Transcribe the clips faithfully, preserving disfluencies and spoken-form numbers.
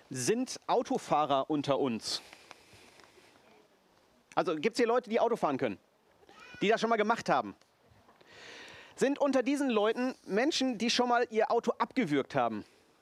Sind Autofahrer unter uns? Also gibt es hier Leute, die Auto fahren können? Die das schon mal gemacht haben? Sind unter diesen Leuten Menschen, die schon mal ihr Auto abgewürgt haben?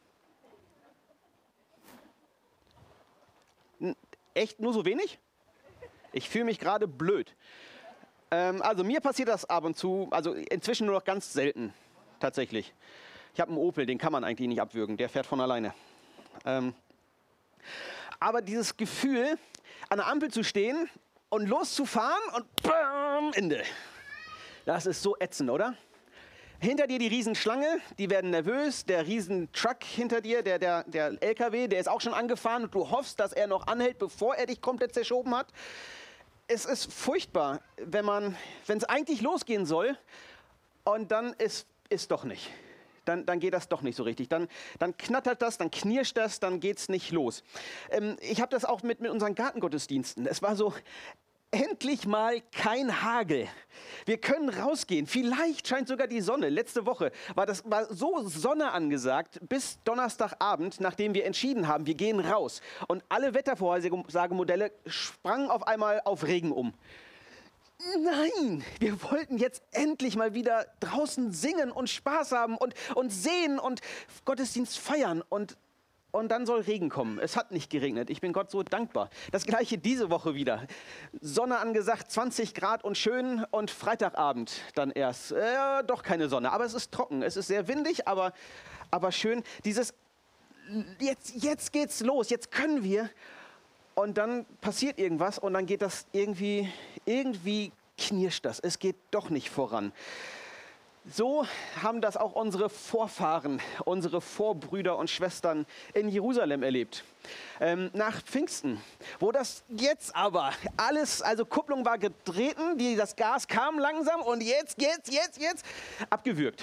Echt nur so wenig? Ich fühle mich gerade blöd. Ähm, also mir passiert das ab und zu, also inzwischen nur noch ganz selten, tatsächlich. Ich habe einen Opel, den kann man eigentlich nicht abwürgen, der fährt von alleine. Ähm, aber dieses Gefühl, an der Ampel zu stehen und loszufahren und bam, Ende. Das ist so ätzend, oder? Hinter dir die Riesenschlange, die werden nervös. Der Riesentruck hinter dir, der, der, der L K W, der ist auch schon angefahren und du hoffst, dass er noch anhält, bevor er dich komplett zerschoben hat. Es ist furchtbar, wenn man, wenn es eigentlich losgehen soll und dann ist es doch nicht. Dann, dann geht das doch nicht so richtig. Dann, dann knattert das, dann knirscht das, dann geht es nicht los. Ähm, ich habe das auch mit, mit unseren Gartengottesdiensten. Es war so, endlich mal kein Hagel. Wir können rausgehen. Vielleicht scheint sogar die Sonne. Letzte Woche war das war so Sonne angesagt bis Donnerstagabend, nachdem wir entschieden haben, wir gehen raus. Und alle Wettervorhersagemodelle sprangen auf einmal auf Regen um. Nein, wir wollten jetzt endlich mal wieder draußen singen und Spaß haben und, und sehen und Gottesdienst feiern. Und, und dann soll Regen kommen. Es hat nicht geregnet. Ich bin Gott so dankbar. Das gleiche diese Woche wieder. Sonne angesagt, zwanzig Grad und schön und Freitagabend dann erst. Äh, doch keine Sonne, aber es ist trocken. Es ist sehr windig, aber, aber schön. Dieses, jetzt, jetzt geht's los, jetzt können wir. Und dann passiert irgendwas und dann geht das irgendwie, irgendwie knirscht das. Es geht doch nicht voran. So haben das auch unsere Vorfahren, unsere Vorbrüder und Schwestern in Jerusalem erlebt. Ähm, nach Pfingsten, wo das jetzt aber alles, also Kupplung war getreten, die, das Gas kam langsam und jetzt, jetzt, jetzt, jetzt, abgewürgt.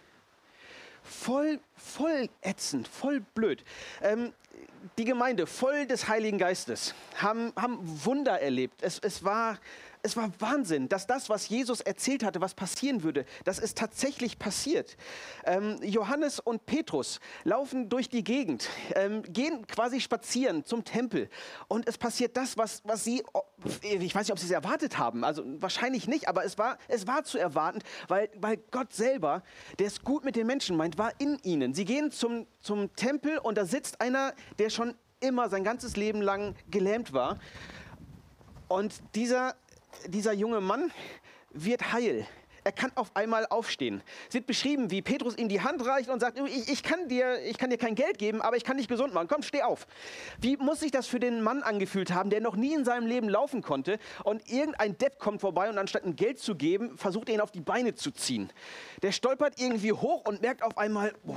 Voll, voll ätzend, voll blöd. Ähm, die Gemeinde, voll des Heiligen Geistes, haben, haben Wunder erlebt. Es, es, war, es war Wahnsinn, dass das, was Jesus erzählt hatte, was passieren würde, das ist tatsächlich passiert. Ähm, Johannes und Petrus laufen durch die Gegend, ähm, gehen quasi spazieren zum Tempel. Und es passiert das, was, was sie, ich weiß nicht, ob sie es erwartet haben, also wahrscheinlich nicht, aber es war, es war zu erwarten, weil, weil Gott selber, der es gut mit den Menschen meint, war in ihnen. Sie gehen zum, zum Tempel und da sitzt einer, der schon immer sein ganzes Leben lang gelähmt war. Und dieser, dieser junge Mann wird heil. Er kann auf einmal aufstehen. Es wird beschrieben, wie Petrus ihm die Hand reicht und sagt, ich, ich, kann dir, ich kann dir kein Geld geben, aber ich kann dich gesund machen. Komm, steh auf. Wie muss sich das für den Mann angefühlt haben, der noch nie in seinem Leben laufen konnte und irgendein Depp kommt vorbei und anstatt ihm Geld zu geben, versucht er ihn auf die Beine zu ziehen. Der stolpert irgendwie hoch und merkt auf einmal, oh,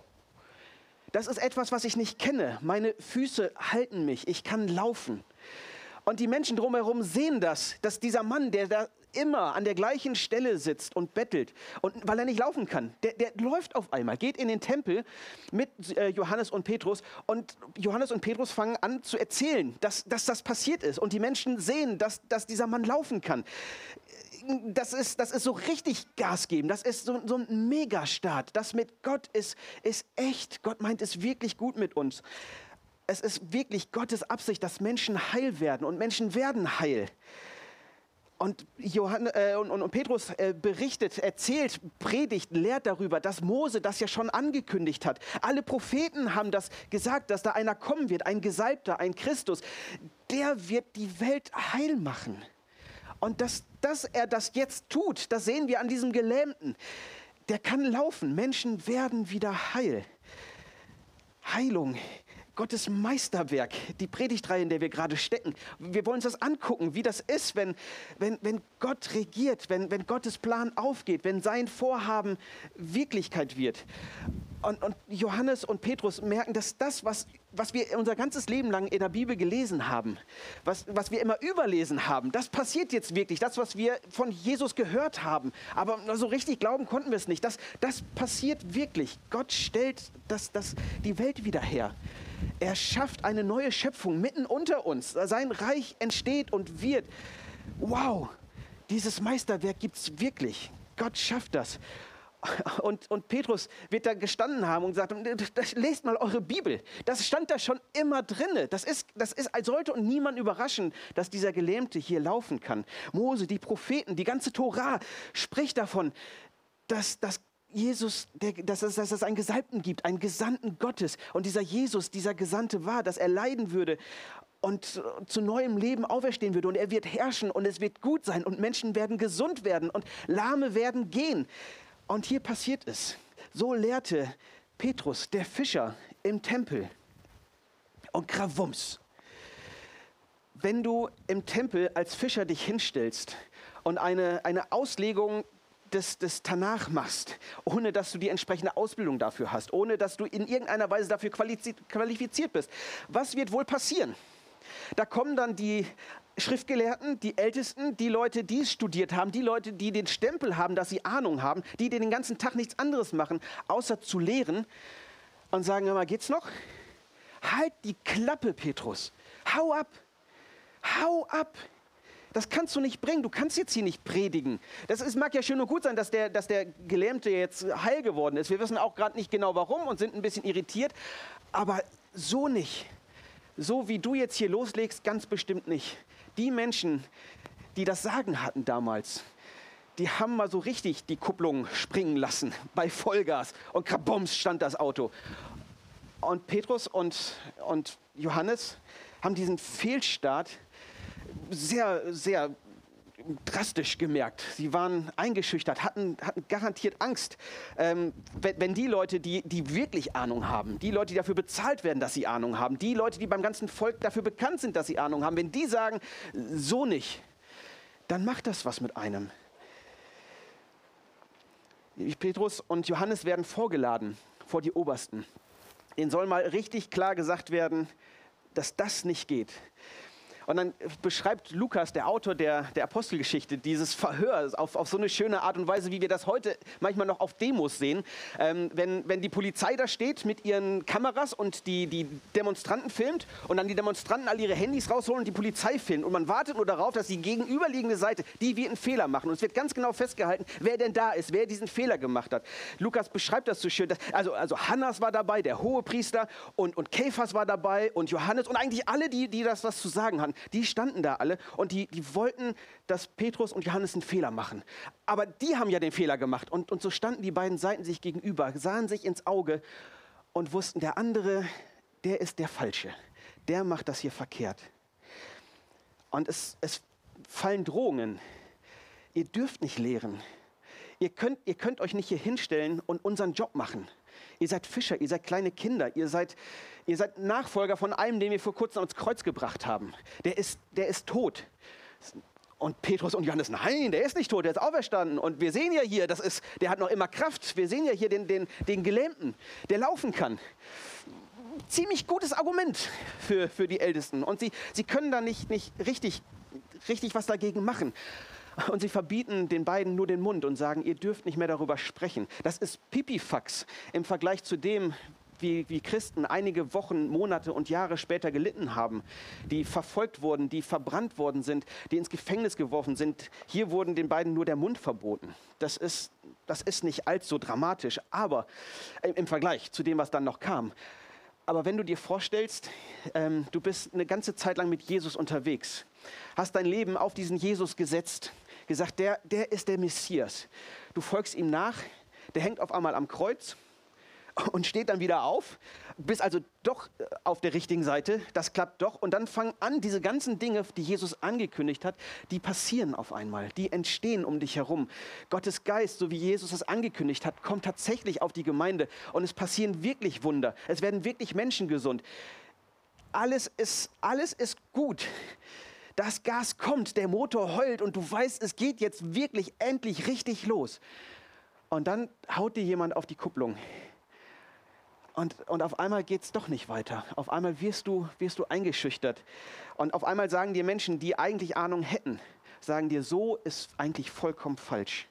das ist etwas, was ich nicht kenne. Meine Füße halten mich, ich kann laufen. Und die Menschen drumherum sehen das, dass dieser Mann, der da immer an der gleichen Stelle sitzt und bettelt, und weil er nicht laufen kann, der, der läuft auf einmal, geht in den Tempel mit äh, Johannes und Petrus und Johannes und Petrus fangen an zu erzählen, dass, dass das passiert ist und die Menschen sehen, dass, dass dieser Mann laufen kann. Das ist, das ist so richtig Gas geben, das ist so, so ein Megastart. Das mit Gott ist, ist echt, Gott meint es wirklich gut mit uns. Es ist wirklich Gottes Absicht, dass Menschen heil werden und Menschen werden heil. Und, Johann, äh, und, und, und Petrus äh, berichtet, erzählt, predigt, lehrt darüber, dass Mose das ja schon angekündigt hat. Alle Propheten haben das gesagt, dass da einer kommen wird, ein Gesalbter, ein Christus. Der wird die Welt heil machen. Und dass, dass er das jetzt tut, das sehen wir an diesem Gelähmten. Der kann laufen. Menschen werden wieder heil. Heilung, Gottes Meisterwerk, die Predigtreihe, in der wir gerade stecken. Wir wollen uns das angucken, wie das ist, wenn, wenn, wenn Gott regiert, wenn, wenn Gottes Plan aufgeht, wenn sein Vorhaben Wirklichkeit wird. Und, und Johannes und Petrus merken, dass das, was, was wir unser ganzes Leben lang in der Bibel gelesen haben, was, was wir immer überlesen haben, das passiert jetzt wirklich. Das, was wir von Jesus gehört haben, aber so richtig glauben konnten wir es nicht. Das, das passiert wirklich. Gott stellt das, das, die Welt wieder her. Er schafft eine neue Schöpfung mitten unter uns. Sein Reich entsteht und wird. Wow, dieses Meisterwerk gibt es wirklich. Gott schafft das. Und, und Petrus wird da gestanden haben und gesagt, das, lest mal eure Bibel. Das stand da schon immer drinne. Das ist, das ist, sollte und niemand überraschen, dass dieser Gelähmte hier laufen kann. Mose, die Propheten, die ganze Tora spricht davon, dass, dass Jesus, der, dass, es, dass es einen Gesalbten gibt, einen Gesandten Gottes. Und dieser Jesus, dieser Gesandte war, dass er leiden würde und zu neuem Leben auferstehen würde. Und er wird herrschen und es wird gut sein und Menschen werden gesund werden und Lahme werden gehen. Und hier passiert es. So lehrte Petrus, der Fischer, im Tempel. Und gravums. Wenn du im Tempel als Fischer dich hinstellst und eine, eine Auslegung des, des Tanach machst, ohne dass du die entsprechende Ausbildung dafür hast, ohne dass du in irgendeiner Weise dafür qualifiziert bist, was wird wohl passieren? Da kommen dann die Schriftgelehrten, die Ältesten, die Leute, die es studiert haben, die Leute, die den Stempel haben, dass sie Ahnung haben, die, die den ganzen Tag nichts anderes machen, außer zu lehren und sagen, hör mal, geht's noch? Halt die Klappe, Petrus. Hau ab. Hau ab. Das kannst du nicht bringen. Du kannst jetzt hier nicht predigen. Das ist, mag ja schön und gut sein, dass der, dass der Gelähmte jetzt heil geworden ist. Wir wissen auch gerade nicht genau warum und sind ein bisschen irritiert. Aber so nicht. So wie du jetzt hier loslegst, ganz bestimmt nicht. Die Menschen, die das Sagen hatten damals, die haben mal so richtig die Kupplung springen lassen bei Vollgas und kabums stand das Auto. Und Petrus und, und Johannes haben diesen Fehlstart sehr, sehr drastisch gemerkt. Sie waren eingeschüchtert, hatten, hatten garantiert Angst. Ähm, wenn, wenn die Leute, die, die wirklich Ahnung haben, die Leute, die dafür bezahlt werden, dass sie Ahnung haben, die Leute, die beim ganzen Volk dafür bekannt sind, dass sie Ahnung haben, wenn die sagen, so nicht, dann macht das was mit einem. Petrus und Johannes werden vorgeladen vor die Obersten. Ihnen soll mal richtig klar gesagt werden, dass das nicht geht. Und dann beschreibt Lukas, der Autor der, der Apostelgeschichte, dieses Verhör auf, auf so eine schöne Art und Weise, wie wir das heute manchmal noch auf Demos sehen. Ähm, wenn, wenn die Polizei da steht mit ihren Kameras und die, die Demonstranten filmt und dann die Demonstranten all ihre Handys rausholen und die Polizei filmt. Und man wartet nur darauf, dass die gegenüberliegende Seite, die wird einen Fehler machen. Und es wird ganz genau festgehalten, wer denn da ist, wer diesen Fehler gemacht hat. Lukas beschreibt das so schön. Dass, also, also Hannas war dabei, der Hohepriester und, und Kephas war dabei und Johannes und eigentlich alle, die, die das was zu sagen hatten. Die standen da alle und die, die wollten, dass Petrus und Johannes einen Fehler machen. Aber die haben ja den Fehler gemacht. Und, und so standen die beiden Seiten sich gegenüber, sahen sich ins Auge und wussten, der andere, der ist der Falsche. Der macht das hier verkehrt. Und es, es fallen Drohungen. Ihr dürft nicht lehren. Ihr könnt, ihr könnt euch nicht hier hinstellen und unseren Job machen. Ihr seid Fischer, ihr seid kleine Kinder, ihr seid, ihr seid Nachfolger von einem, den wir vor kurzem ans Kreuz gebracht haben. Der ist, der ist tot. Und Petrus und Johannes, nein, der ist nicht tot, der ist auferstanden. Und wir sehen ja hier, das ist, der hat noch immer Kraft. Wir sehen ja hier den, den, den Gelähmten, der laufen kann. Ziemlich gutes Argument für, für die Ältesten. Und sie, sie können da nicht, nicht richtig, richtig was dagegen machen. Und sie verbieten den beiden nur den Mund und sagen, ihr dürft nicht mehr darüber sprechen. Das ist Pipifax im Vergleich zu dem, wie, wie Christen einige Wochen, Monate und Jahre später gelitten haben, die verfolgt wurden, die verbrannt worden sind, die ins Gefängnis geworfen sind. Hier wurden den beiden nur der Mund verboten. Das ist, das ist nicht allzu dramatisch, aber im, im Vergleich zu dem, was dann noch kam. Aber wenn du dir vorstellst, ähm, du bist eine ganze Zeit lang mit Jesus unterwegs, hast dein Leben auf diesen Jesus gesetzt, gesagt, der, der ist der Messias. Du folgst ihm nach, der hängt auf einmal am Kreuz und steht dann wieder auf, bist also doch auf der richtigen Seite, das klappt doch. Und dann fangen an, diese ganzen Dinge, die Jesus angekündigt hat, die passieren auf einmal, die entstehen um dich herum. Gottes Geist, so wie Jesus es angekündigt hat, kommt tatsächlich auf die Gemeinde und es passieren wirklich Wunder. Es werden wirklich Menschen gesund. Alles ist, alles ist gut. Das Gas kommt, der Motor heult und du weißt, es geht jetzt wirklich endlich richtig los. Und dann haut dir jemand auf die Kupplung. Und, und auf einmal geht es doch nicht weiter. Auf einmal wirst du, wirst du eingeschüchtert. Und auf einmal sagen dir Menschen, die eigentlich Ahnung hätten, sagen dir, so ist eigentlich vollkommen falsch.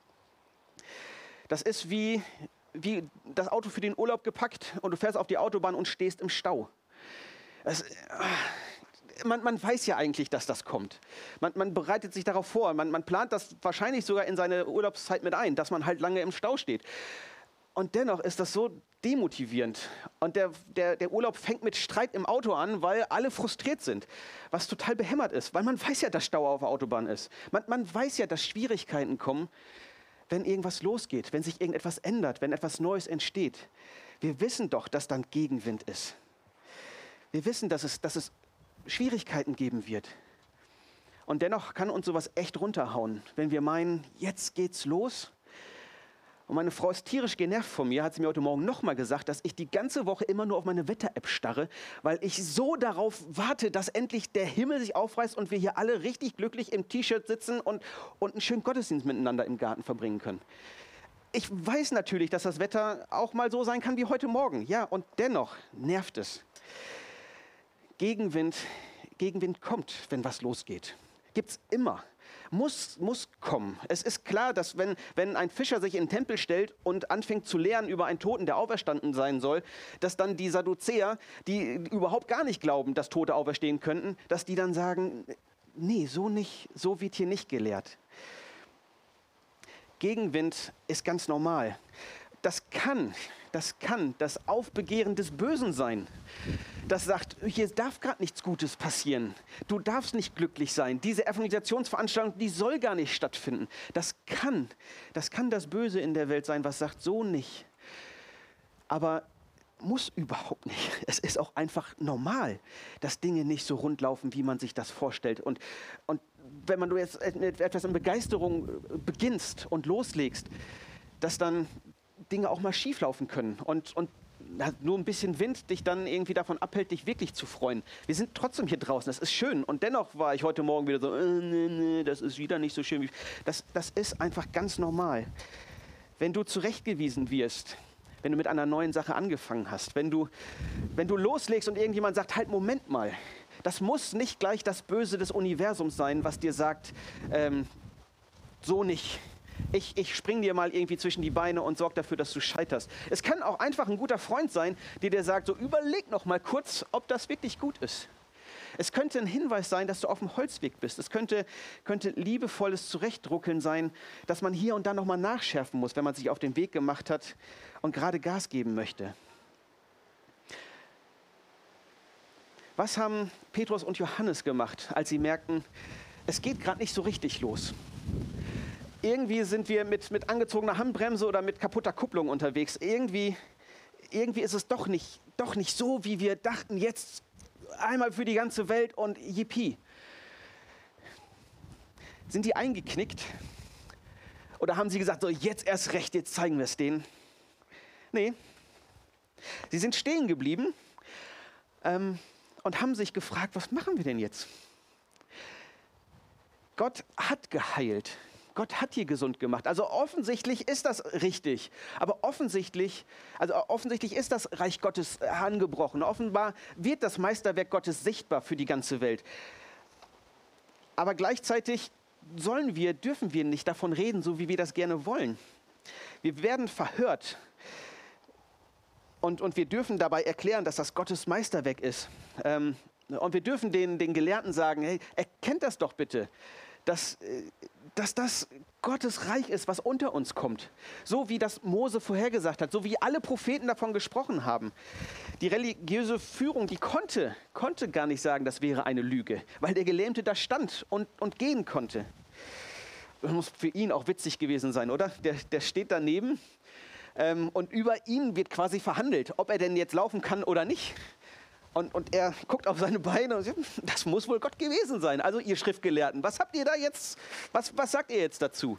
Das ist wie, wie das Auto für den Urlaub gepackt und du fährst auf die Autobahn und stehst im Stau. Es, man, man weiß ja eigentlich, dass das kommt. Man, man bereitet sich darauf vor. Man, man plant das wahrscheinlich sogar in seine Urlaubszeit mit ein, dass man halt lange im Stau steht. Und dennoch ist das so demotivierend. Und der, der, der Urlaub fängt mit Streit im Auto an, weil alle frustriert sind. Was total behämmert ist, weil man weiß ja, dass Stau auf der Autobahn ist. Man, man weiß ja, dass Schwierigkeiten kommen, wenn irgendwas losgeht, wenn sich irgendetwas ändert, wenn etwas Neues entsteht. Wir wissen doch, dass dann Gegenwind ist. Wir wissen, dass es, dass es Schwierigkeiten geben wird. Und dennoch kann uns sowas echt runterhauen, wenn wir meinen, jetzt geht's los. Und meine Frau ist tierisch genervt von mir, hat sie mir heute Morgen nochmal gesagt, dass ich die ganze Woche immer nur auf meine Wetter-App starre, weil ich so darauf warte, dass endlich der Himmel sich aufreißt und wir hier alle richtig glücklich im T-Shirt sitzen und, und einen schönen Gottesdienst miteinander im Garten verbringen können. Ich weiß natürlich, dass das Wetter auch mal so sein kann wie heute Morgen. Ja, und dennoch nervt es. Gegenwind, Gegenwind kommt, wenn was losgeht. Gibt's immer. Muss, muss kommen. Es ist klar, dass wenn, wenn ein Fischer sich in den Tempel stellt und anfängt zu lehren über einen Toten, der auferstanden sein soll, dass dann die Sadduzäer, die überhaupt gar nicht glauben, dass Tote auferstehen könnten, dass die dann sagen, nee, so nicht, so wird hier nicht gelehrt. Gegenwind ist ganz normal. Das kann, das kann das Aufbegehren des Bösen sein. Das sagt, hier darf gerade nichts Gutes passieren. Du darfst nicht glücklich sein. Diese Evangelisationsveranstaltung, die soll gar nicht stattfinden. Das kann, das kann das Böse in der Welt sein, was sagt, so nicht. Aber muss überhaupt nicht. Es ist auch einfach normal, dass Dinge nicht so rund laufen, wie man sich das vorstellt. Und, und wenn man du jetzt etwas in Begeisterung beginnst und loslegst, dass dann Dinge auch mal schief laufen können und, und nur ein bisschen Wind dich dann irgendwie davon abhält, dich wirklich zu freuen. Wir sind trotzdem hier draußen, das ist schön. Und dennoch war ich heute Morgen wieder so, äh, nee, nee, das ist wieder nicht so schön. Wie das, das ist einfach ganz normal. Wenn du zurechtgewiesen wirst, wenn du mit einer neuen Sache angefangen hast, wenn du, wenn du loslegst und irgendjemand sagt, halt, Moment mal, das muss nicht gleich das Böse des Universums sein, was dir sagt, ähm, so nicht. Ich, ich spring dir mal irgendwie zwischen die Beine und sorge dafür, dass du scheiterst. Es kann auch einfach ein guter Freund sein, der dir sagt, so überleg noch mal kurz, ob das wirklich gut ist. Es könnte ein Hinweis sein, dass du auf dem Holzweg bist. Es könnte, könnte liebevolles Zurechtruckeln sein, dass man hier und da noch mal nachschärfen muss, wenn man sich auf den Weg gemacht hat und gerade Gas geben möchte. Was haben Petrus und Johannes gemacht, als sie merkten, es geht gerade nicht so richtig los? Irgendwie sind wir mit, mit angezogener Handbremse oder mit kaputter Kupplung unterwegs. Irgendwie, irgendwie ist es doch nicht, doch nicht so, wie wir dachten, jetzt einmal für die ganze Welt und yippie. Sind die eingeknickt? Oder haben sie gesagt, so jetzt erst recht, jetzt zeigen wir es denen? Nee, sie sind stehen geblieben ähm, und haben sich gefragt, was machen wir denn jetzt? Gott hat geheilt. Gott hat hier gesund gemacht. Also offensichtlich ist das richtig. Aber offensichtlich, also offensichtlich ist das Reich Gottes angebrochen. Offenbar wird das Meisterwerk Gottes sichtbar für die ganze Welt. Aber gleichzeitig sollen wir, dürfen wir nicht davon reden, so wie wir das gerne wollen. Wir werden verhört. Und, und wir dürfen dabei erklären, dass das Gottes Meisterwerk ist. Ähm, und wir dürfen den, den Gelehrten sagen, hey, erkennt das doch bitte. Dass, dass das Gottes Reich ist, was unter uns kommt. So wie das Mose vorhergesagt hat, so wie alle Propheten davon gesprochen haben. Die religiöse Führung, die konnte, konnte gar nicht sagen, das wäre eine Lüge, weil der Gelähmte da stand und, und gehen konnte. Das muss für ihn auch witzig gewesen sein, oder? Der, der steht daneben ähm, und über ihn wird quasi verhandelt, ob er denn jetzt laufen kann oder nicht. Und, und er guckt auf seine Beine und sagt, das muss wohl Gott gewesen sein. Also ihr Schriftgelehrten, was habt ihr da jetzt, was, was sagt ihr jetzt dazu?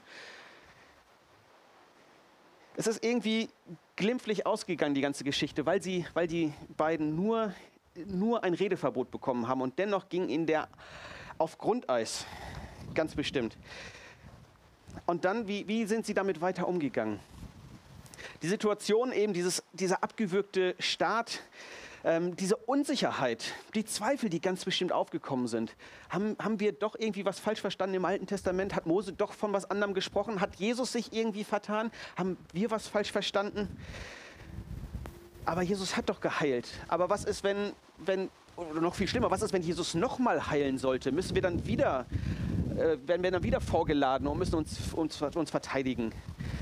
Es ist irgendwie glimpflich ausgegangen, die ganze Geschichte, weil, sie, weil die beiden nur, nur ein Redeverbot bekommen haben. Und dennoch ging ihnen der auf Grundeis, ganz bestimmt. Und dann, wie, wie sind sie damit weiter umgegangen? Die Situation eben, dieses, dieser abgewürgte Staat, Ähm, diese Unsicherheit, die Zweifel, die ganz bestimmt aufgekommen sind. Haben, haben wir doch irgendwie was falsch verstanden im Alten Testament? Hat Mose doch von was anderem gesprochen? Hat Jesus sich irgendwie vertan? Haben wir was falsch verstanden? Aber Jesus hat doch geheilt. Aber was ist, wenn, wenn oder noch viel schlimmer, was ist, wenn Jesus nochmal heilen sollte? Müssen wir dann wieder, äh, werden wir dann wieder vorgeladen und müssen uns, uns, uns verteidigen?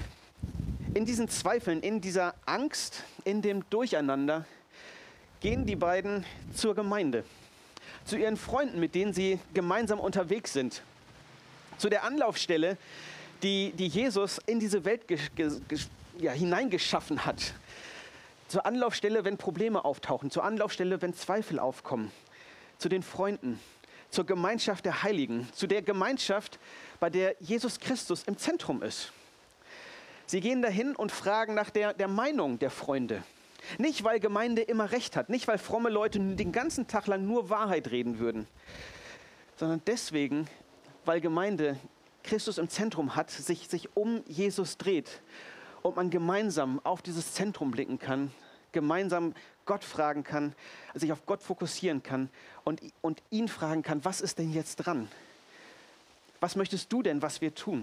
In diesen Zweifeln, in dieser Angst, in dem Durcheinander gehen die beiden zur Gemeinde, zu ihren Freunden, mit denen sie gemeinsam unterwegs sind, zu der Anlaufstelle, die, die Jesus in diese Welt ge, ge, ge, ja, hineingeschaffen hat. Zur Anlaufstelle, wenn Probleme auftauchen, zur Anlaufstelle, wenn Zweifel aufkommen, zu den Freunden, zur Gemeinschaft der Heiligen, zu der Gemeinschaft, bei der Jesus Christus im Zentrum ist. Sie gehen dahin und fragen nach der, der Meinung der Freunde. Nicht, weil Gemeinde immer recht hat, nicht, weil fromme Leute den ganzen Tag lang nur Wahrheit reden würden, sondern deswegen, weil Gemeinde Christus im Zentrum hat, sich, sich um Jesus dreht und man gemeinsam auf dieses Zentrum blicken kann, gemeinsam Gott fragen kann, sich auf Gott fokussieren kann und, und ihn fragen kann, was ist denn jetzt dran? Was möchtest du denn, was wir tun?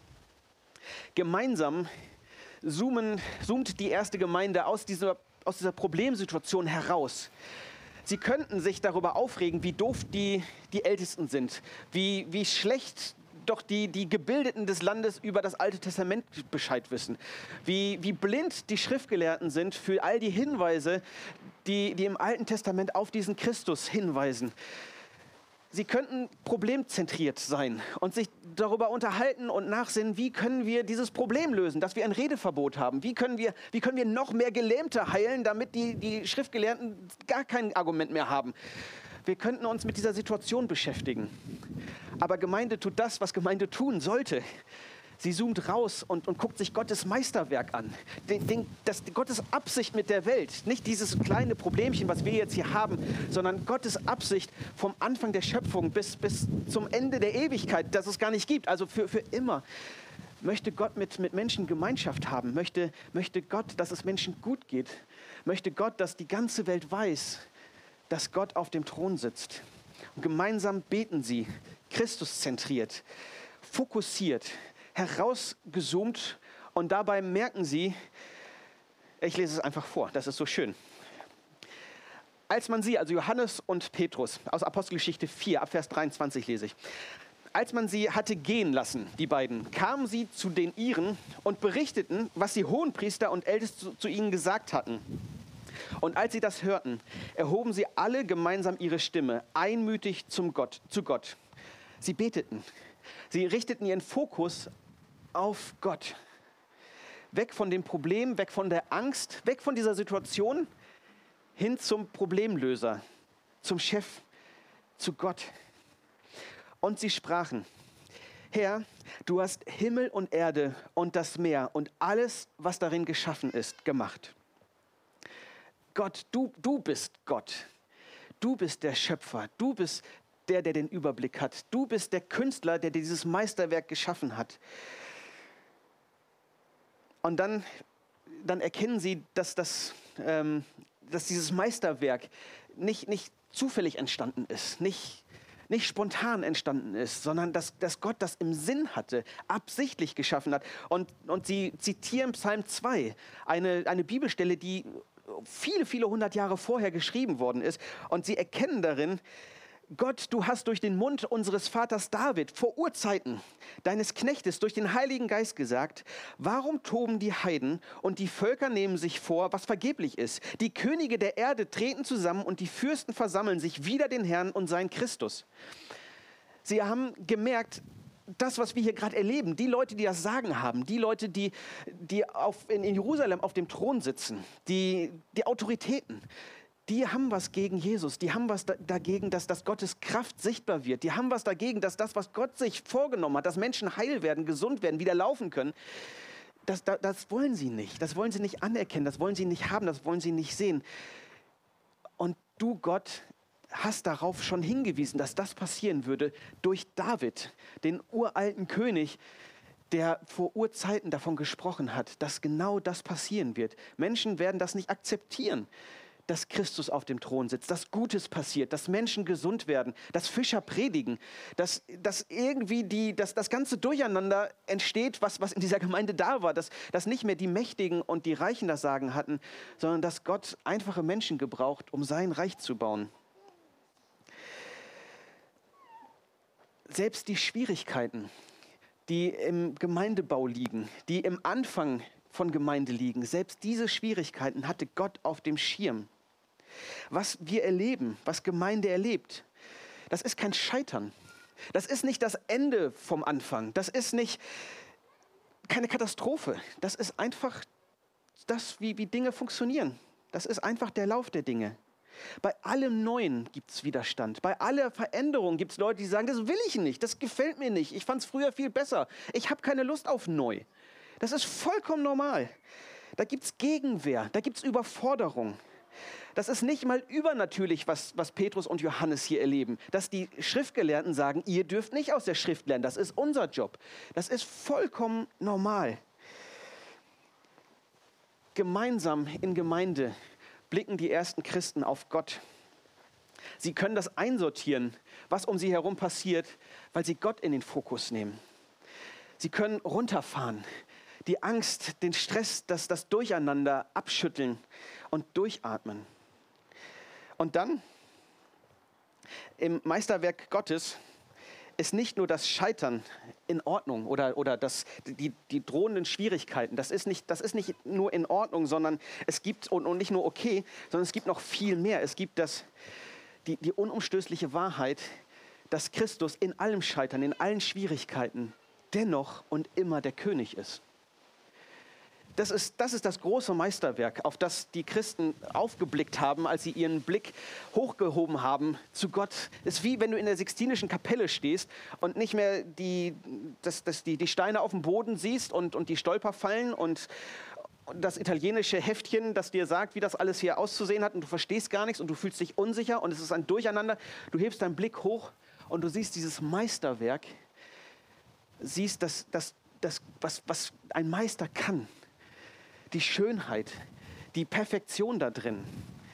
Gemeinsam zoomen, zoomt die erste Gemeinde aus dieser, aus dieser Problemsituation heraus. Sie könnten sich darüber aufregen, wie doof die, die Ältesten sind, wie, wie schlecht doch die, die Gebildeten des Landes über das Alte Testament Bescheid wissen, wie, wie blind die Schriftgelehrten sind für all die Hinweise, die, die im Alten Testament auf diesen Christus hinweisen. Sie könnten problemzentriert sein und sich darüber unterhalten und nachsinnen, wie können wir dieses Problem lösen, dass wir ein Redeverbot haben. Wie können wir, wie können wir noch mehr Gelähmte heilen, damit die, die Schriftgelehrten gar kein Argument mehr haben. Wir könnten uns mit dieser Situation beschäftigen. Aber Gemeinde tut das, was Gemeinde tun sollte. Sie zoomt raus und, und guckt sich Gottes Meisterwerk an. Den, den, das, Gottes Absicht mit der Welt. Nicht dieses kleine Problemchen, was wir jetzt hier haben, sondern Gottes Absicht vom Anfang der Schöpfung bis, bis zum Ende der Ewigkeit, dass es gar nicht gibt. Also für, für immer. Möchte Gott mit, mit Menschen Gemeinschaft haben. Möchte, möchte Gott, dass es Menschen gut geht. Möchte Gott, dass die ganze Welt weiß, dass Gott auf dem Thron sitzt. Und gemeinsam beten sie, Christus zentriert, fokussiert, herausgezoomt und dabei merken sie, ich lese es einfach vor, das ist so schön. Als man sie, also Johannes und Petrus, aus Apostelgeschichte vier, ab Vers dreiundzwanzig lese ich, als man sie hatte gehen lassen, die beiden, kamen sie zu den Iren und berichteten, was die Hohenpriester und Ältesten zu, zu ihnen gesagt hatten. Und als sie das hörten, erhoben sie alle gemeinsam ihre Stimme, einmütig zum Gott, zu Gott. Sie beteten. Sie richteten ihren Fokus auf Gott. Weg von dem Problem, weg von der Angst, weg von dieser Situation, hin zum Problemlöser, zum Chef, zu Gott. Und sie sprachen, Herr, du hast Himmel und Erde und das Meer und alles, was darin geschaffen ist, gemacht. Gott, du, du bist Gott. Du bist der Schöpfer. Du bist der, der den Überblick hat. Du bist der Künstler, der dieses Meisterwerk geschaffen hat. Und dann, dann erkennen sie, dass, das, ähm, dass dieses Meisterwerk nicht, nicht zufällig entstanden ist, nicht, nicht spontan entstanden ist, sondern dass, dass Gott das im Sinn hatte, absichtlich geschaffen hat. Und, und sie zitieren Psalm zwei, eine, eine Bibelstelle, die viele, viele hundert Jahre vorher geschrieben worden ist. Und sie erkennen darin, Gott, du hast durch den Mund unseres Vaters David vor Urzeiten deines Knechtes durch den Heiligen Geist gesagt, warum toben die Heiden und die Völker nehmen sich vor, was vergeblich ist? Die Könige der Erde treten zusammen und die Fürsten versammeln sich wider den Herrn und seinen Christus. Sie haben gemerkt, das, was wir hier gerade erleben, die Leute, die das Sagen haben, die Leute, die, die auf, in, in Jerusalem auf dem Thron sitzen, die, die Autoritäten, die haben was gegen Jesus, die haben was da, dagegen, dass, dass Gottes Kraft sichtbar wird, die haben was dagegen, dass das, was Gott sich vorgenommen hat, dass Menschen heil werden, gesund werden, wieder laufen können, das, das, das wollen sie nicht, das wollen sie nicht anerkennen, das wollen sie nicht haben, das wollen sie nicht sehen. Und du, Gott, hast darauf schon hingewiesen, dass das passieren würde durch David, den uralten König, der vor Urzeiten davon gesprochen hat, dass genau das passieren wird. Menschen werden das nicht akzeptieren, dass Christus auf dem Thron sitzt, dass Gutes passiert, dass Menschen gesund werden, dass Fischer predigen, dass, dass irgendwie die, dass das ganze Durcheinander entsteht, was, was in dieser Gemeinde da war, dass, dass nicht mehr die Mächtigen und die Reichen das Sagen hatten, sondern dass Gott einfache Menschen gebraucht, um sein Reich zu bauen. Selbst die Schwierigkeiten, die im Gemeindebau liegen, die im Anfang von Gemeinde liegen, selbst diese Schwierigkeiten hatte Gott auf dem Schirm. Was wir erleben, was Gemeinde erlebt, das ist kein Scheitern. Das ist nicht das Ende vom Anfang. Das ist nicht keine Katastrophe. Das ist einfach das, wie, wie Dinge funktionieren. Das ist einfach der Lauf der Dinge. Bei allem Neuen gibt es Widerstand. Bei aller Veränderung gibt es Leute, die sagen, das will ich nicht, das gefällt mir nicht. Ich fand es früher viel besser. Ich habe keine Lust auf neu. Das ist vollkommen normal. Da gibt es Gegenwehr, da gibt es Überforderung. Das ist nicht mal übernatürlich, was, was Petrus und Johannes hier erleben. Dass die Schriftgelehrten sagen, ihr dürft nicht aus der Schrift lernen, das ist unser Job. Das ist vollkommen normal. Gemeinsam in Gemeinde blicken die ersten Christen auf Gott. Sie können das einsortieren, was um sie herum passiert, weil sie Gott in den Fokus nehmen. Sie können runterfahren, die Angst, den Stress, das, das Durcheinander abschütteln und durchatmen. Und dann, im Meisterwerk Gottes, ist nicht nur das Scheitern in Ordnung oder, oder das, die, die drohenden Schwierigkeiten. Das ist, nicht, das ist nicht nur in Ordnung, sondern es gibt, und, und nicht nur okay, sondern es gibt noch viel mehr. Es gibt das, die, die unumstößliche Wahrheit, dass Christus in allem Scheitern, in allen Schwierigkeiten dennoch und immer der König ist. Das ist, das ist das große Meisterwerk, auf das die Christen aufgeblickt haben, als sie ihren Blick hochgehoben haben zu Gott. Es ist wie wenn du in der Sixtinischen Kapelle stehst und nicht mehr die, das, das, die, die Steine auf dem Boden siehst und, und die Stolperfallen und, und das italienische Heftchen, das dir sagt, wie das alles hier auszusehen hat, und du verstehst gar nichts und du fühlst dich unsicher und es ist ein Durcheinander. Du hebst deinen Blick hoch und du siehst dieses Meisterwerk, siehst das, das, das was, was ein Meister kann. Die Schönheit, die Perfektion da drin,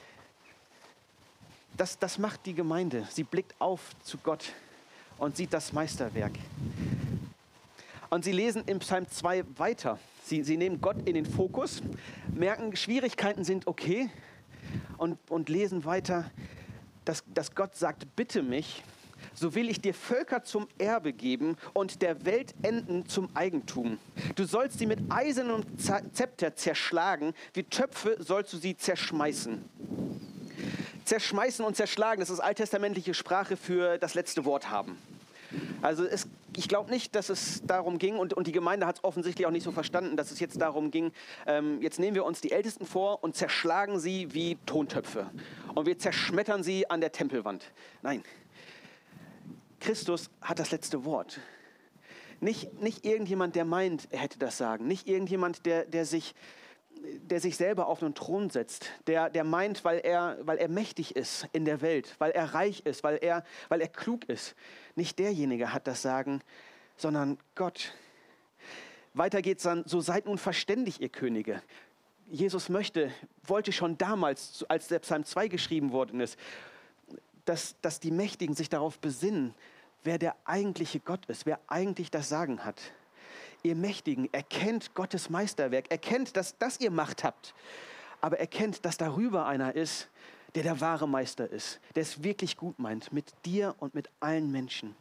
das, das macht die Gemeinde. Sie blickt auf zu Gott und sieht das Meisterwerk. Und sie lesen im Psalm zwei weiter. Sie, sie nehmen Gott in den Fokus, merken, Schwierigkeiten sind okay und, und lesen weiter, dass, dass Gott sagt, bitte mich, so will ich dir Völker zum Erbe geben und der Weltenden zum Eigentum. Du sollst sie mit Eisen und Zepter zerschlagen, wie Töpfe sollst du sie zerschmeißen. Zerschmeißen und zerschlagen, das ist alttestamentliche Sprache für das letzte Wort haben. Also es, ich glaube nicht, dass es darum ging, und, und die Gemeinde hat es offensichtlich auch nicht so verstanden, dass es jetzt darum ging, ähm, jetzt nehmen wir uns die Ältesten vor und zerschlagen sie wie Tontöpfe. Und wir zerschmettern sie an der Tempelwand. Nein. Christus hat das letzte Wort. Nicht, nicht irgendjemand, der meint, er hätte das Sagen. Nicht irgendjemand, der, der, sich, der sich selber auf einen Thron setzt. Der, der meint, weil er, weil er mächtig ist in der Welt, weil er reich ist, weil er, weil er klug ist. Nicht derjenige hat das Sagen, sondern Gott. Weiter geht's dann, so seid nun verständig, ihr Könige. Jesus möchte, wollte schon damals, als der Psalm zwei geschrieben worden ist, Dass, dass die Mächtigen sich darauf besinnen, wer der eigentliche Gott ist, wer eigentlich das Sagen hat. Ihr Mächtigen, erkennt Gottes Meisterwerk, erkennt, dass, dass ihr Macht habt, aber erkennt, dass darüber einer ist, der der wahre Meister ist, der es wirklich gut meint, mit dir und mit allen Menschen.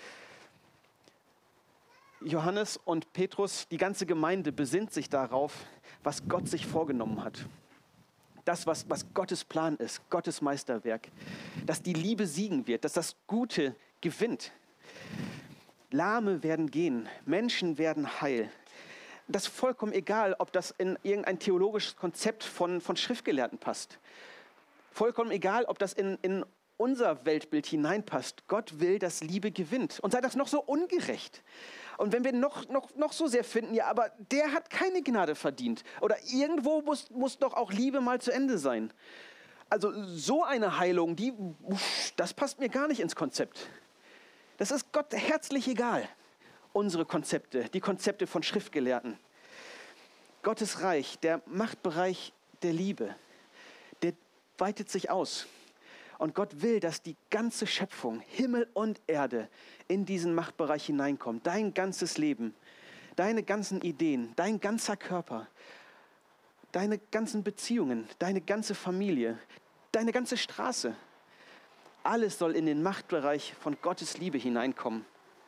Johannes und Petrus, die ganze Gemeinde besinnt sich darauf, was Gott sich vorgenommen hat. Das, was, was Gottes Plan ist, Gottes Meisterwerk, dass die Liebe siegen wird, dass das Gute gewinnt. Lahme werden gehen, Menschen werden heil. Das ist vollkommen egal, ob das in irgendein theologisches Konzept von, von Schriftgelehrten passt. Vollkommen egal, ob das in, in unser Weltbild hineinpasst. Gott will, dass Liebe gewinnt. Und sei das noch so ungerecht. Und wenn wir noch, noch, noch so sehr finden, ja, aber der hat keine Gnade verdient. Oder irgendwo muss, muss doch auch Liebe mal zu Ende sein. Also so eine Heilung, die, das passt mir gar nicht ins Konzept. Das ist Gott herzlich egal. Unsere Konzepte, die Konzepte von Schriftgelehrten. Gottes Reich, der Machtbereich der Liebe, der weitet sich aus. Und Gott will, dass die ganze Schöpfung, Himmel und Erde, in diesen Machtbereich hineinkommt. Dein ganzes Leben, deine ganzen Ideen, dein ganzer Körper, deine ganzen Beziehungen, deine ganze Familie, deine ganze Straße. Alles soll in den Machtbereich von Gottes Liebe hineinkommen.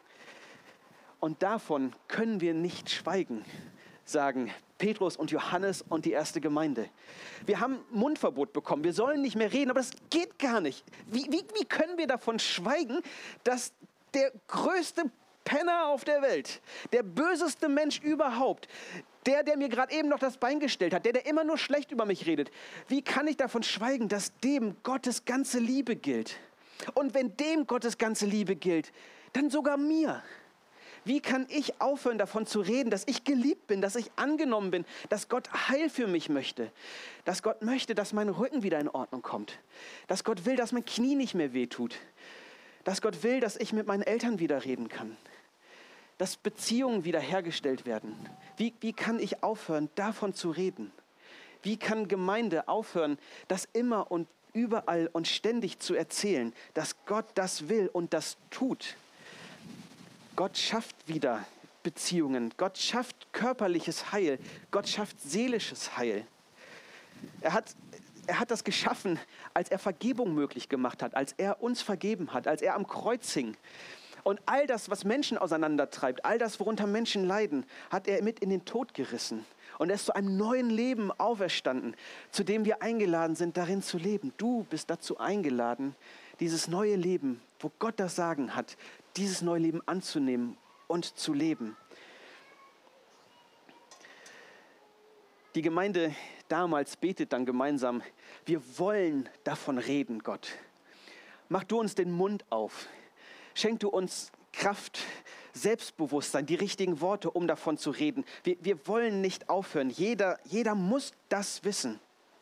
Und davon können wir nicht schweigen, sagen Petrus und Johannes und die erste Gemeinde. Wir haben Mundverbot bekommen, wir sollen nicht mehr reden, aber das geht gar nicht. Wie, wie, wie können wir davon schweigen, dass der größte Penner auf der Welt, der böseste Mensch überhaupt, der, der mir gerade eben noch das Bein gestellt hat, der, der immer nur schlecht über mich redet, wie kann ich davon schweigen, dass dem Gottes ganze Liebe gilt? Und wenn dem Gottes ganze Liebe gilt, dann sogar mir. Wie kann ich aufhören, davon zu reden, dass ich geliebt bin, dass ich angenommen bin, dass Gott Heil für mich möchte, dass Gott möchte, dass mein Rücken wieder in Ordnung kommt, dass Gott will, dass mein Knie nicht mehr wehtut, dass Gott will, dass ich mit meinen Eltern wieder reden kann, dass Beziehungen wiederhergestellt werden. Wie, wie kann ich aufhören, davon zu reden? Wie kann Gemeinde aufhören, das immer und überall und ständig zu erzählen, dass Gott das will und das tut? Gott schafft wieder Beziehungen. Gott schafft körperliches Heil. Gott schafft seelisches Heil. Er hat, er hat das geschaffen, als er Vergebung möglich gemacht hat, als er uns vergeben hat, als er am Kreuz hing. Und all das, was Menschen auseinandertreibt, all das, worunter Menschen leiden, hat er mit in den Tod gerissen. Und er ist zu einem neuen Leben auferstanden, zu dem wir eingeladen sind, darin zu leben. Du bist dazu eingeladen, dieses neue Leben, wo Gott das Sagen hat, dieses neue Leben anzunehmen und zu leben. Die Gemeinde damals betet dann gemeinsam: Wir wollen davon reden, Gott. Mach du uns den Mund auf. Schenk du uns Kraft, Selbstbewusstsein, die richtigen Worte, um davon zu reden. Wir, wir wollen nicht aufhören. Jeder, jeder muss das wissen.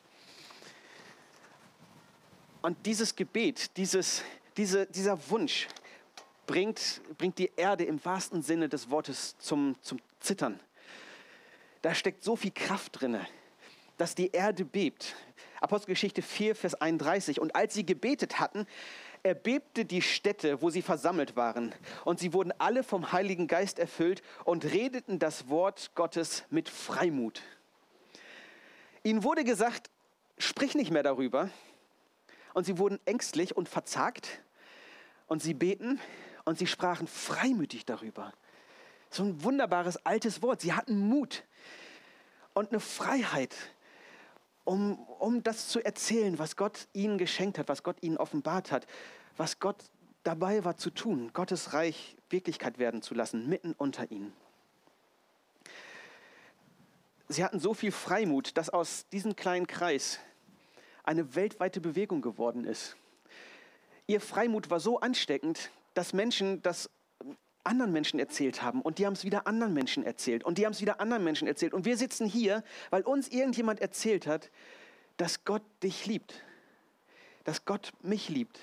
Und dieses Gebet, dieses, diese, dieser Wunsch bringt, bringt die Erde im wahrsten Sinne des Wortes zum, zum Zittern. Da steckt so viel Kraft drin, dass die Erde bebt. Apostelgeschichte vier, Vers einunddreißig. Und als sie gebetet hatten, erbebte die Stätte, wo sie versammelt waren. Und sie wurden alle vom Heiligen Geist erfüllt und redeten das Wort Gottes mit Freimut. Ihnen wurde gesagt, sprich nicht mehr darüber. Und sie wurden ängstlich und verzagt. Und sie beten und sie sprachen freimütig darüber. So ein wunderbares altes Wort. Sie hatten Mut und eine Freiheit, um, um das zu erzählen, was Gott ihnen geschenkt hat, was Gott ihnen offenbart hat, was Gott dabei war zu tun, Gottes Reich Wirklichkeit werden zu lassen, mitten unter ihnen. Sie hatten so viel Freimut, dass aus diesem kleinen Kreis eine weltweite Bewegung geworden ist. Ihr Freimut war so ansteckend, dass Menschen das anderen Menschen erzählt haben und die haben es wieder anderen Menschen erzählt und die haben es wieder anderen Menschen erzählt. Und wir sitzen hier, weil uns irgendjemand erzählt hat, dass Gott dich liebt, dass Gott mich liebt,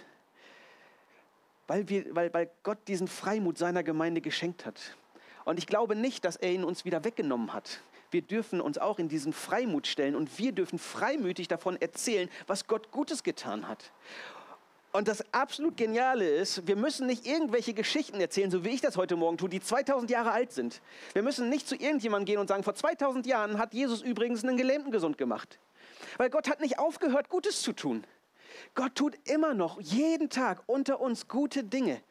weil, wir, weil, weil Gott diesen Freimut seiner Gemeinde geschenkt hat. Und ich glaube nicht, dass er ihn uns wieder weggenommen hat. Wir dürfen uns auch in diesen Freimut stellen und wir dürfen freimütig davon erzählen, was Gott Gutes getan hat. Und das absolut Geniale ist, wir müssen nicht irgendwelche Geschichten erzählen, so wie ich das heute Morgen tue, die zweitausend Jahre alt sind. Wir müssen nicht zu irgendjemandem gehen und sagen, vor zweitausend Jahren hat Jesus übrigens einen Gelähmten gesund gemacht. Weil Gott hat nicht aufgehört, Gutes zu tun. Gott tut immer noch, jeden Tag unter uns gute Dinge.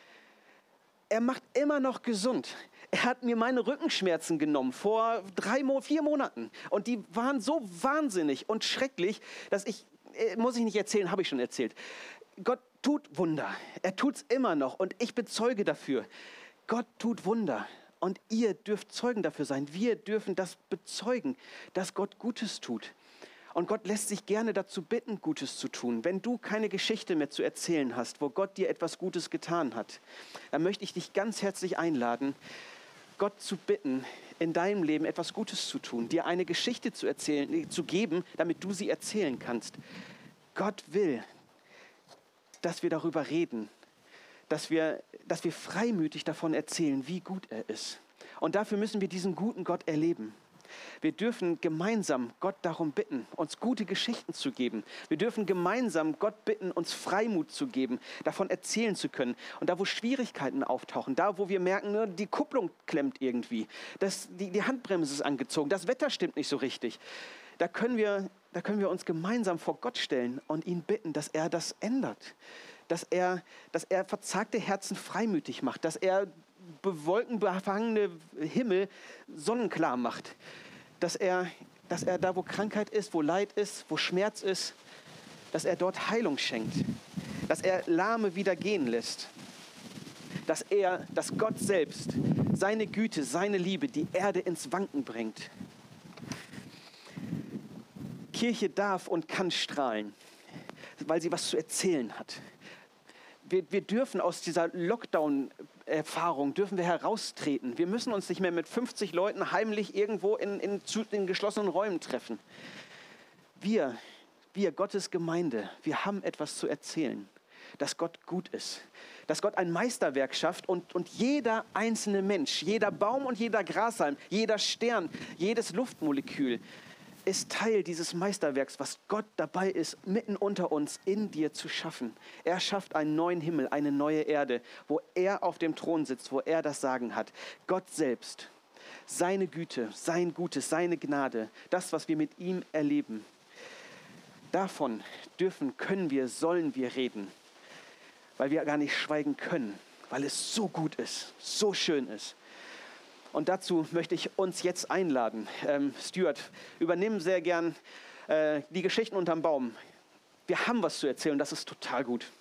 Er macht immer noch gesund. Er hat mir meine Rückenschmerzen genommen vor drei, vier Monaten. Und die waren so wahnsinnig und schrecklich, dass ich, muss ich nicht erzählen, habe ich schon erzählt. Gott tut Wunder. Er tut es immer noch und ich bezeuge dafür. Gott tut Wunder und ihr dürft Zeugen dafür sein. Wir dürfen das bezeugen, dass Gott Gutes tut. Und Gott lässt sich gerne dazu bitten, Gutes zu tun. Wenn du keine Geschichte mehr zu erzählen hast, wo Gott dir etwas Gutes getan hat, dann möchte ich dich ganz herzlich einladen, Gott zu bitten, in deinem Leben etwas Gutes zu tun, dir eine Geschichte zu erzählen, zu geben, damit du sie erzählen kannst. Gott will, dass wir darüber reden, dass wir, dass wir freimütig davon erzählen, wie gut er ist. Und dafür müssen wir diesen guten Gott erleben. Wir dürfen gemeinsam Gott darum bitten, uns gute Geschichten zu geben. Wir dürfen gemeinsam Gott bitten, uns Freimut zu geben, davon erzählen zu können. Und da, wo Schwierigkeiten auftauchen, da, wo wir merken, die Kupplung klemmt irgendwie, das, die, die Handbremse ist angezogen, das Wetter stimmt nicht so richtig, da können wir, da können wir uns gemeinsam vor Gott stellen und ihn bitten, dass er das ändert. Dass er, dass er verzagte Herzen freimütig macht, dass er bewolkenbefangene Himmel sonnenklar macht. Dass er, dass er da, wo Krankheit ist, wo Leid ist, wo Schmerz ist, dass er dort Heilung schenkt. Dass er Lahme wieder gehen lässt. Dass er, dass Gott selbst seine Güte, seine Liebe, die Erde ins Wanken bringt. Kirche darf und kann strahlen, weil sie was zu erzählen hat. Wir, wir dürfen aus dieser Lockdown-Erfahrung, dürfen wir heraustreten. Wir müssen uns nicht mehr mit fünfzig Leuten heimlich irgendwo in, in, in geschlossenen Räumen treffen. Wir, wir, Gottes Gemeinde, wir haben etwas zu erzählen, dass Gott gut ist, dass Gott ein Meisterwerk schafft und, und jeder einzelne Mensch, jeder Baum und jeder Grashalm, jeder Stern, jedes Luftmolekül ist Teil dieses Meisterwerks, was Gott dabei ist, mitten unter uns in dir zu schaffen. Er schafft einen neuen Himmel, eine neue Erde, wo er auf dem Thron sitzt, wo er das Sagen hat. Gott selbst, seine Güte, sein Gutes, seine Gnade, das, was wir mit ihm erleben. Davon dürfen, können wir, sollen wir reden, weil wir gar nicht schweigen können, weil es so gut ist, so schön ist. Und dazu möchte ich uns jetzt einladen. Ähm, Stuart, übernimm sehr gern äh, die Geschichten unterm Baum. Wir haben was zu erzählen, das ist total gut.